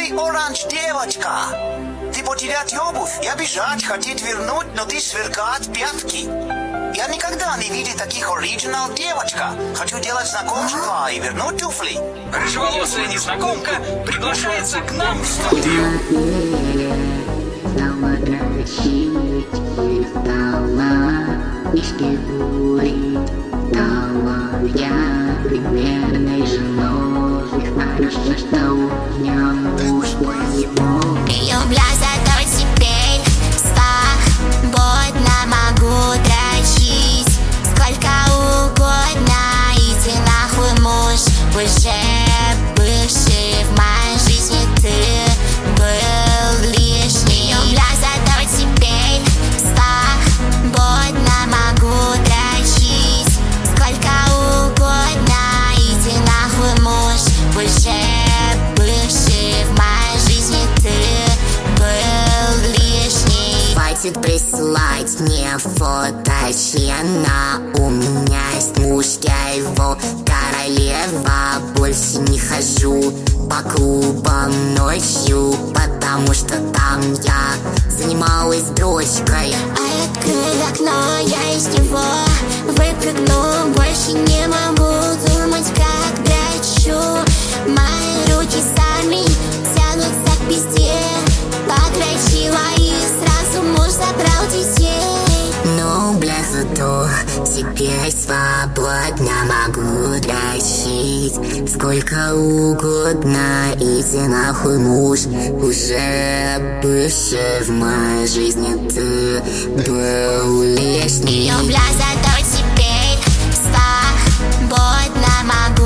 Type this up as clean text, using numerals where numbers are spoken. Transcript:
Ты оранж, девочка. Ты потерять обувь и обижать, хотеть вернуть, но ты сверкать пятки. Я никогда не видел таких оригинал, девочка. Хочу делать знакомство и вернуть туфли. Рыжеволосая незнакомка приглашается к нам в студию. Стала дрочить, перестала книжки курить. Стала я примерной женой. Хорошо, что у меня муж его. Люблю, зато теперь свободно могу дрочить сколько угодно. Иди нахуй, муж, уже бывший в моей жизни ты был лишний. Люблю, зато теперь свободно могу дрочить сколько угодно. Иди нахуй, муж, уже бывший в моей жизни ты был лишний. Хватит присылать мне фоточена. У меня есть муж, я его королева. Больше не хожу по клубам ночью, потому что там я занималась дрочкой. А открой окно, я из него выпрыгну. Больше не могу думать, как дрочу. Мои руки сами тянутся к пизде. Подрочила и сразу муж забрал детей. Ну, бля, зато теперь свободно могу дрочить сколько угодно. Иди нахуй, муж, уже бывший в моей жизни ты был лишний. Люблю, зато теперь свободно могу